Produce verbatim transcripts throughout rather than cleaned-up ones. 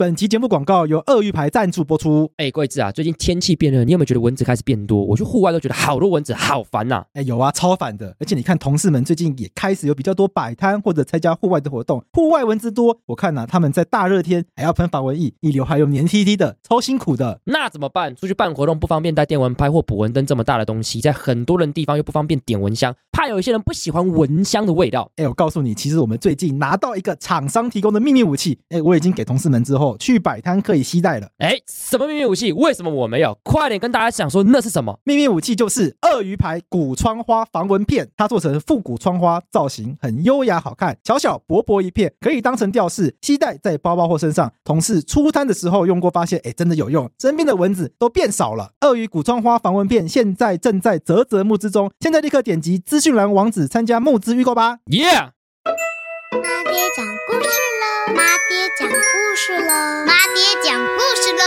本期节目广告由鳄鱼牌赞助播出。 哎，贵子啊，最近天气变热，你有没有觉得蚊子开始变多？我去户外都觉得好多蚊子，好烦呐、啊！ 哎，有啊，超烦的。而且你看，同事们最近也开始有比较多摆摊或者参加户外的活动，户外蚊子多。我看啊，他们在大热天还要喷防蚊液，一流还有黏 T T 的，超辛苦的。 那怎么办？出去办活动不方便带电蚊拍或捕蚊灯这么大的东西，在很多人地方又不方便点蚊香，怕有一些人不喜欢蚊香的味道。 哎，我告诉你，其实我们最近拿到一个厂商提供的秘密武器，哎，我已经给同事们之后去摆摊可以携带了。 哎，什么秘密武器？为什么我没有？快点跟大家讲说那是什么？ 秘密武器就是鳄鱼牌古窗花防蚊片，它做成复古窗花造型，很优雅好看，小小薄薄一片，可以当成吊饰，携带在包包或身上。同事出摊的时候用过，发现哎真的有用，身边的蚊子都变少了。鳄鱼古窗花防蚊片现在正在啧啧募资中，现在立刻点击资讯栏网址参加募资预购吧。 Yeah！ 妈爹讲故事喽！妈爹讲故事喽！妈爹讲故事喽！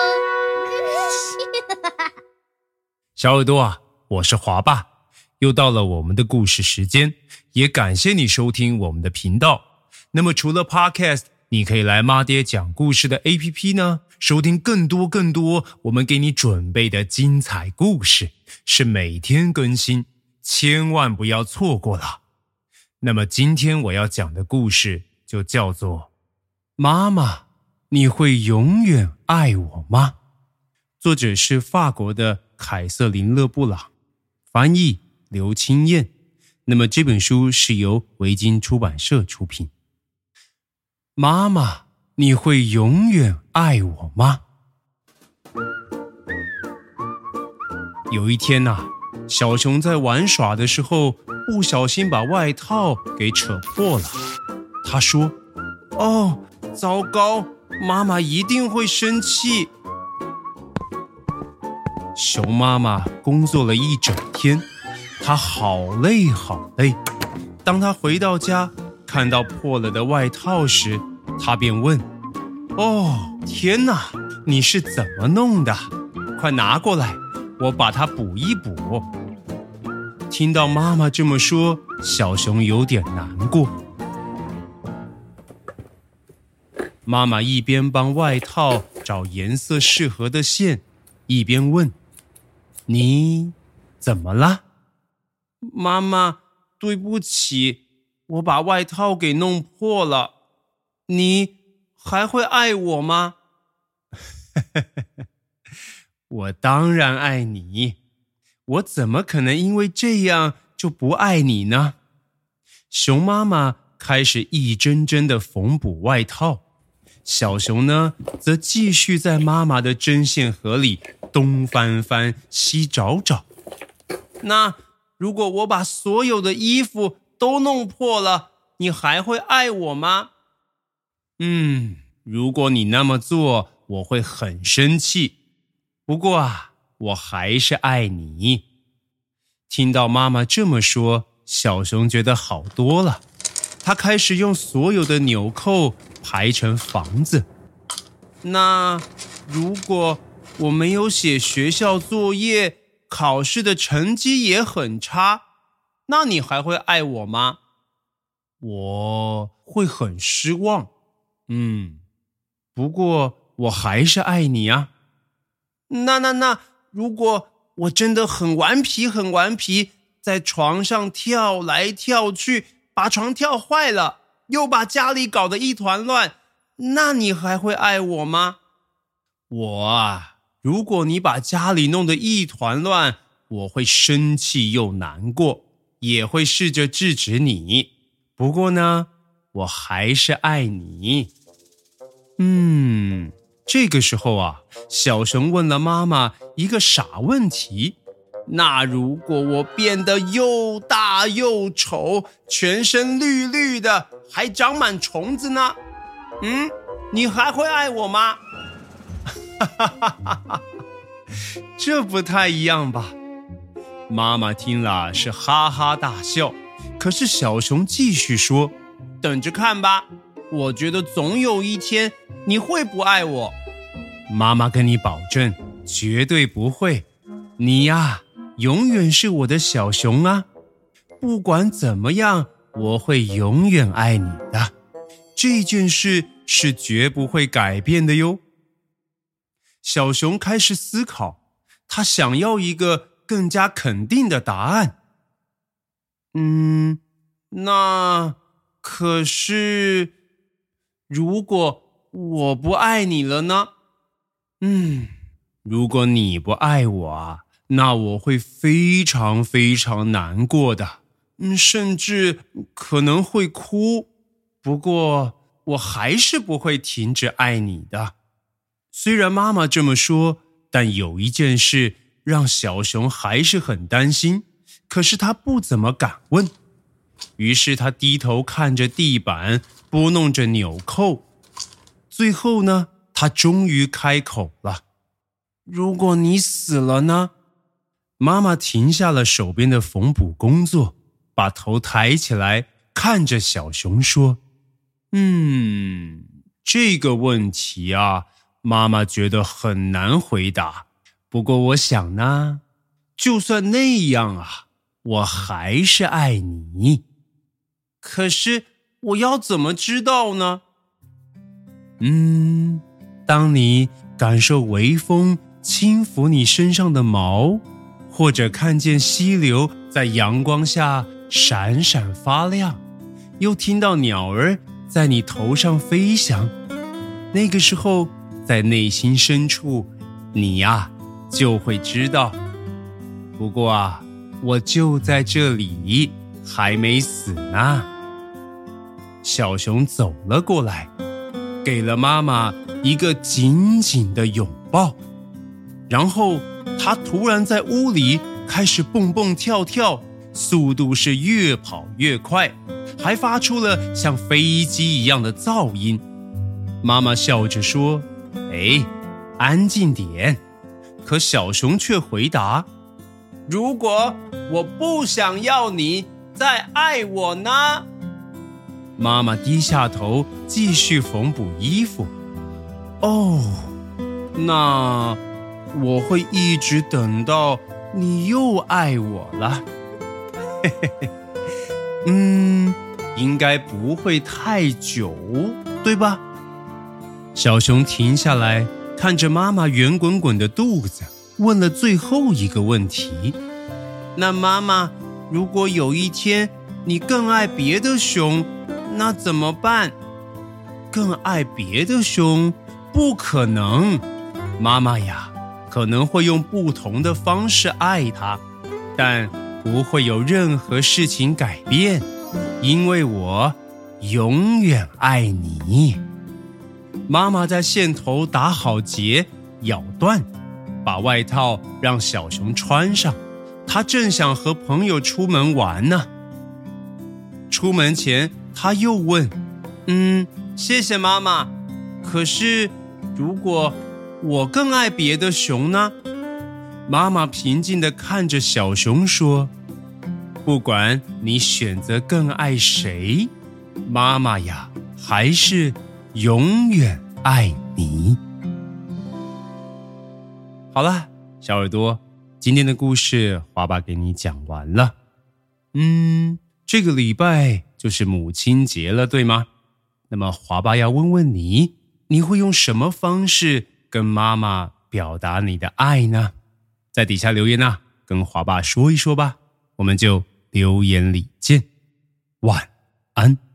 小耳朵啊，我是华爸，又到了我们的故事时间，也感谢你收听我们的频道。那么除了 Podcast， 你可以来妈爹讲故事的 A P P 呢，收听更多更多我们给你准备的精彩故事，是每天更新，千万不要错过了。那么今天我要讲的故事就叫做妈妈，你会永远爱我吗？作者是法国的凯瑟琳·勒布朗，翻译刘清燕。那么这本书是由维京出版社出品。妈妈，你会永远爱我吗？有一天啊，小熊在玩耍的时候不小心把外套给扯破了。他说：哦，糟糕，妈妈一定会生气。熊妈妈工作了一整天，她好累好累。当她回到家，看到破了的外套时，她便问：哦，天哪，你是怎么弄的？快拿过来，我把它补一补。听到妈妈这么说，小熊有点难过。妈妈一边帮外套找颜色适合的线，一边问：你怎么了？妈妈，对不起，我把外套给弄破了。你还会爱我吗？我当然爱你，我怎么可能因为这样就不爱你呢？熊妈妈开始一针针地缝补外套，小熊呢，则继续在妈妈的针线盒里东翻翻西找找。那如果我把所有的衣服都弄破了，你还会爱我吗？嗯，如果你那么做，我会很生气。不过啊，我还是爱你。听到妈妈这么说，小熊觉得好多了。他开始用所有的纽扣排成房子。那如果我没有写学校作业，考试的成绩也很差，那你还会爱我吗？我会很失望。嗯，不过我还是爱你啊。那那那，如果我真的很顽皮很顽皮，在床上跳来跳去，把床跳坏了，又把家里搞得一团乱，那你还会爱我吗？我啊，如果你把家里弄得一团乱，我会生气又难过，也会试着制止你。不过呢，我还是爱你。嗯，这个时候啊，小熊问了妈妈一个傻问题：那如果我变得又大又丑，全身绿绿的，还长满虫子呢？嗯，你还会爱我吗？这不太一样吧？妈妈听了是哈哈大笑，可是小熊继续说：等着看吧，我觉得总有一天你会不爱我。妈妈跟你保证，绝对不会。你呀，永远是我的小熊啊！不管怎么样，我会永远爱你的。这件事是绝不会改变的哟。小熊开始思考，他想要一个更加肯定的答案。嗯，那可是，如果我不爱你了呢？嗯，如果你不爱我啊，那我会非常非常难过的，嗯，甚至可能会哭。不过，我还是不会停止爱你的。虽然妈妈这么说，但有一件事让小熊还是很担心，可是他不怎么敢问。于是他低头看着地板，拨弄着纽扣。最后呢，他终于开口了：如果你死了呢？妈妈停下了手边的缝补工作，把头抬起来，看着小熊说：嗯，这个问题啊，妈妈觉得很难回答。不过我想呢，就算那样啊，我还是爱你。可是我要怎么知道呢？嗯，当你感受微风轻拂你身上的毛，或者看见溪流在阳光下闪闪发亮，又听到鸟儿在你头上飞翔，那个时候在内心深处，你呀就会知道。不过啊，我就在这里，还没死呢。小熊走了过来，给了妈妈一个紧紧的拥抱，然后他突然在屋里开始蹦蹦跳跳，速度是越跑越快，还发出了像飞机一样的噪音。妈妈笑着说：哎，安静点。可小熊却回答：如果我不想要你再爱我呢？妈妈低下头继续缝补衣服。哦，那我会一直等到你又爱我了。嘿嘿嘿，嗯，应该不会太久，对吧？小熊停下来，看着妈妈圆滚滚的肚子，问了最后一个问题：那妈妈，如果有一天你更爱别的熊，那怎么办？更爱别的熊？不可能。妈妈呀，可能会用不同的方式爱它，但不会有任何事情改变，因为我永远爱你。妈妈在线头打好结，咬断，把外套让小熊穿上。她正想和朋友出门玩呢。出门前，她又问：嗯，谢谢妈妈，可是如果我更爱别的熊呢？妈妈平静地看着小熊说：不管你选择更爱谁，妈妈呀，还是永远爱你。好了，小耳朵，今天的故事华爸给你讲完了。嗯，这个礼拜就是母亲节了，对吗？那么华爸要问问你，你会用什么方式跟妈妈表达你的爱呢？在底下留言啊，跟华爸说一说吧。我们就留言里见，晚安。